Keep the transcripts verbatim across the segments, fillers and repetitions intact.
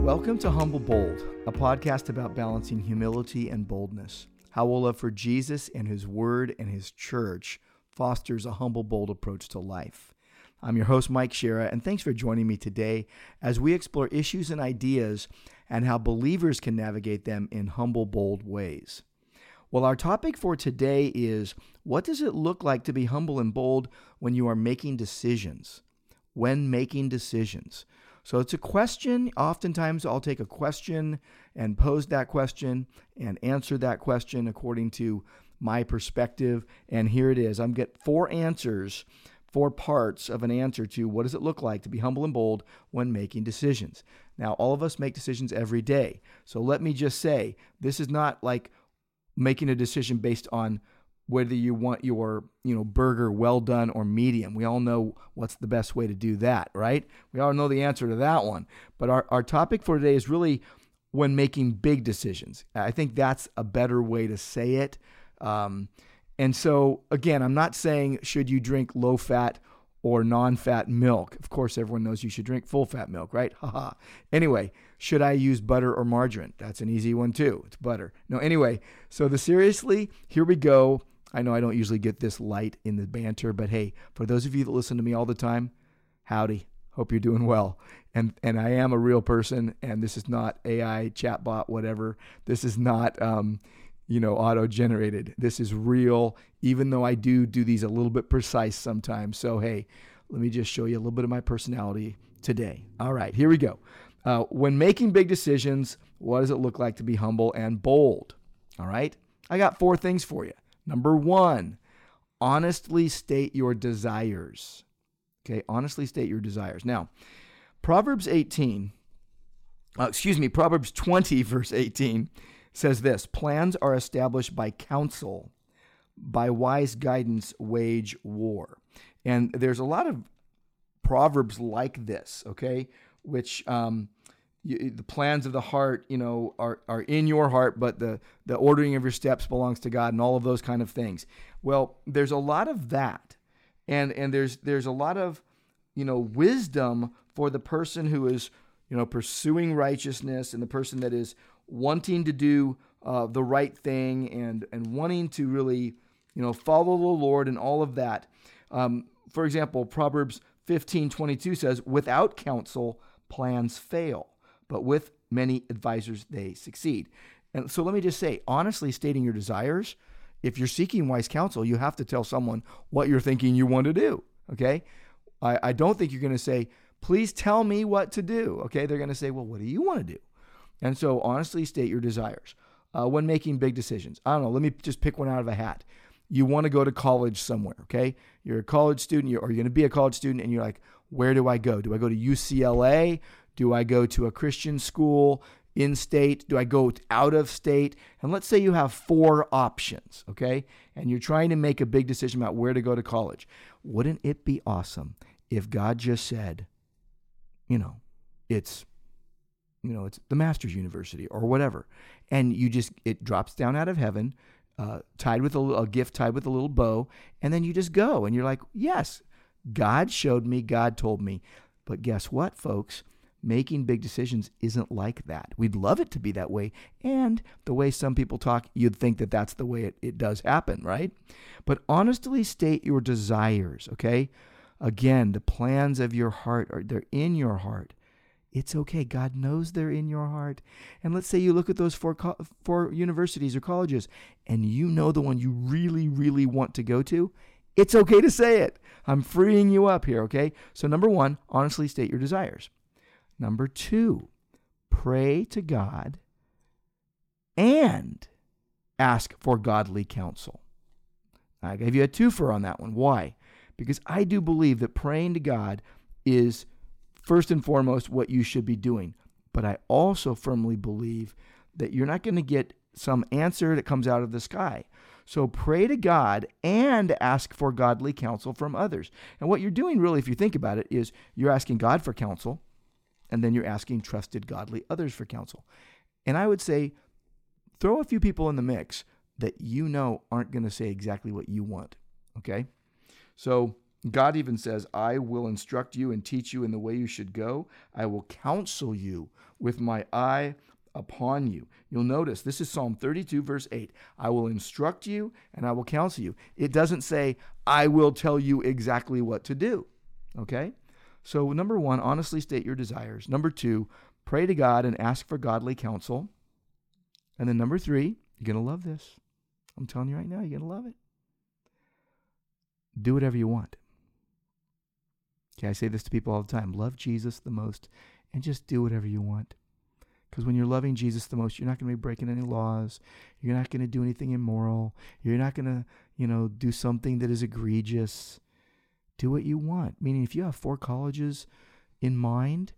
Welcome to Humble Bold, a podcast about balancing humility and boldness. How our love for Jesus and His Word and His church fosters a humble, bold approach to life. I'm your host, Mike Shera, and thanks for joining me today as we explore issues and ideas and how believers can navigate them in humble, bold ways. Well, our topic for today is, what does it look like to be humble and bold when you are making decisions? When making decisions. So it's a question. Oftentimes I'll take a question and pose that question and answer that question according to my perspective. And here it is. I'm get four answers, four parts of an answer to what does it look like to be humble and bold when making decisions. Now, all of us make decisions every day. So let me just say, this is not like making a decision based on whether you want your, you know, burger well done or medium. We all know what's the best way to do that, right? We all know the answer to that one. But our, our topic for today is really when making big decisions. I think that's a better way to say it. Um, and so, again, I'm not saying should you drink low-fat or non-fat milk. Of course, everyone knows you should drink full-fat milk, right? Haha. Anyway, should I use butter or margarine? That's an easy one too. It's butter. No, anyway, so the seriously, here we go. I know I don't usually get this light in the banter, but hey, for those of you that listen to me all the time, howdy. Hope you're doing well. And and I am a real person, and this is not A I, chatbot, whatever. This is not, um, you know, auto-generated. This is real, even though I do do these a little bit precise sometimes. So hey, let me just show you a little bit of my personality today. All right, here we go. Uh, when making big decisions, what does it look like to be humble and bold? All right, I got four things for you. Number one, honestly state your desires. Okay, honestly state your desires. Now, Proverbs eighteen, uh, excuse me, Proverbs twenty, verse eighteen says this: plans are established by counsel, by wise guidance wage war. And there's a lot of proverbs like this, okay, which um, you, the plans of the heart, you know, are, are in your heart, but the, the ordering of your steps belongs to God and all of those kind of things. Well, there's a lot of that. And, and there's, there's a lot of, you know, wisdom for the person who is, you know, pursuing righteousness and the person that is wanting to do uh, the right thing and, and wanting to really, you know, follow the Lord and all of that. Um, for example, Proverbs fifteen twenty-two says, without counsel, plans fail, but with many advisors, they succeed. And so let me just say, honestly stating your desires, if you're seeking wise counsel, you have to tell someone what you're thinking you want to do, okay? I, I don't think you're going to say, please tell me what to do, okay? They're going to say, well, what do you want to do? And so honestly state your desires uh, when making big decisions. I don't know, let me just pick one out of a hat. You want to go to college somewhere, okay? You're a college student, you're, or you're going to be a college student, and you're like, where do I go? Do I go to U C L A? Do I go to a Christian school in state? Do I go out of state? And let's say you have four options, okay? And you're trying to make a big decision about where to go to college. Wouldn't it be awesome if God just said, you know, it's, you know, it's the Master's University or whatever, and you just, it drops down out of heaven, uh, tied with a, a gift tied with a little bow, and then you just go, and you're like, yes, God showed me, God told me. But guess what, folks? Making big decisions isn't like that. We'd love it to be that way. And the way some people talk, you'd think that that's the way it, it does happen, right? But honestly state your desires, okay? Again, the plans of your heart, are they're in your heart. It's okay. God knows they're in your heart. And let's say you look at those four, co- four universities or colleges, and you know the one you really, really want to go to. It's okay to say it. I'm freeing you up here, okay? So number one, honestly state your desires. Number two, pray to God and ask for godly counsel. I gave you a twofer on that one. Why? Because I do believe that praying to God is first and foremost what you should be doing. But I also firmly believe that you're not going to get some answer that comes out of the sky. So pray to God and ask for godly counsel from others. And what you're doing really, if you think about it, is you're asking God for counsel, and then you're asking trusted, godly others for counsel. And I would say, throw a few people in the mix that you know aren't going to say exactly what you want, okay? So God even says, I will instruct you and teach you in the way you should go. I will counsel you with my eye upon you. You'll notice this is Psalm thirty-two, verse eight. I will instruct you and I will counsel you. It doesn't say, I will tell you exactly what to do. Okay? So number one, honestly state your desires. Number two, pray to God and ask for godly counsel. And then number three, you're going to love this. I'm telling you right now, you're going to love it. Do whatever you want. Okay, I say this to people all the time. Love Jesus the most and just do whatever you want. Because when you're loving Jesus the most, you're not going to be breaking any laws. You're not going to do anything immoral. You're not going to, you know, do something that is egregious. Do what you want. Meaning if you have four colleges in mind,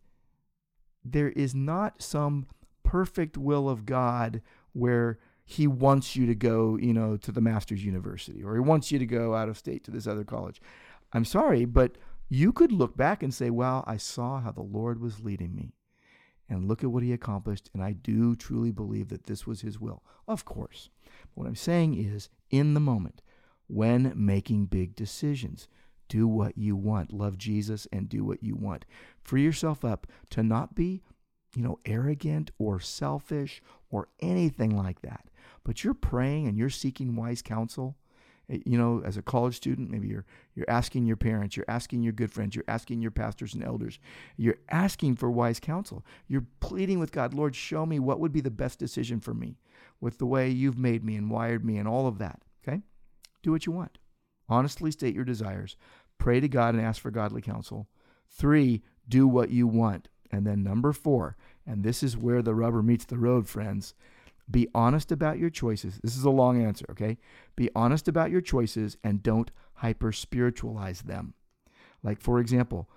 there is not some perfect will of God where he wants you to go, you know, to the Master's University, or he wants you to go out of state to this other college. I'm sorry, but you could look back and say, wow, I saw how the Lord was leading me. And look at what he accomplished, and I do truly believe that this was his will. Of course. What I'm saying is, in the moment, when making big decisions, do what you want. Love Jesus and do what you want. Free yourself up to not be, you know, arrogant or selfish or anything like that. But you're praying and you're seeking wise counsel. You know, as a college student, maybe you're you're asking your parents, you're asking your good friends, you're asking your pastors and elders. You're asking for wise counsel. You're pleading with God, Lord, show me what would be the best decision for me with the way you've made me and wired me and all of that, okay? Do what you want. Honestly state your desires. Pray to God and ask for godly counsel. Three, do what you want. And then number four, and this is where the rubber meets the road, friends, be honest about your choices. This is a long answer, okay? Be honest about your choices and don't hyper-spiritualize them. Like, for example,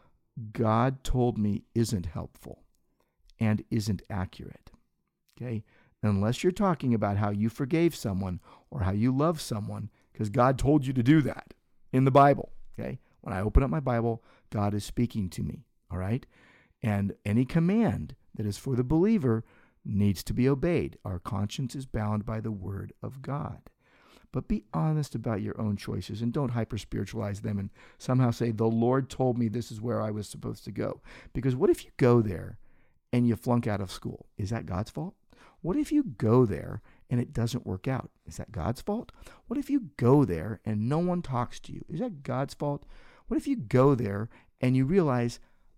God told me isn't helpful and isn't accurate, okay? Unless you're talking about how you forgave someone or how you love someone, because God told you to do that in the Bible, okay? When I open up my Bible, God is speaking to me, all right? And any command that is for the believer needs to be obeyed. Our conscience is bound by the word of God. But be honest about your own choices and don't hyper-spiritualize them and somehow say, the Lord told me this is where I was supposed to go. Because what if you go there and you flunk out of school? Is that God's fault? What if you go there and it doesn't work out? Is that God's fault? What if you go there and no one talks to you? Is that God's fault? What if you go there and you realize,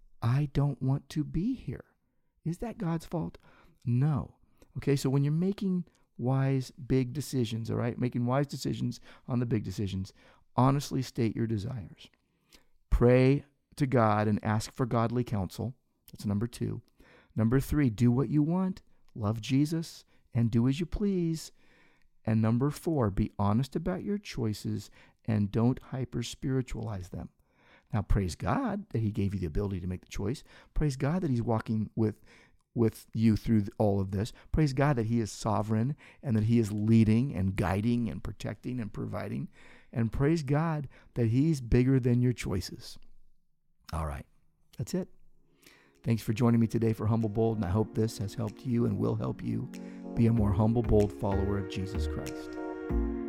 I don't want to be here? Is that God's fault? No. Okay, so when you're making wise, big decisions, all right, making wise decisions on the big decisions, honestly state your desires. Pray to God and ask for godly counsel. That's number two. Number three, do what you want. Love Jesus and do as you please. And number four, be honest about your choices and don't hyper-spiritualize them. Now, praise God that he gave you the ability to make the choice. Praise God that he's walking with with you through all of this. Praise God that he is sovereign and that he is leading and guiding and protecting and providing. And praise God that he's bigger than your choices. All right, that's it. Thanks for joining me today for Humble Bold, and I hope this has helped you and will help you be a more humble, bold follower of Jesus Christ.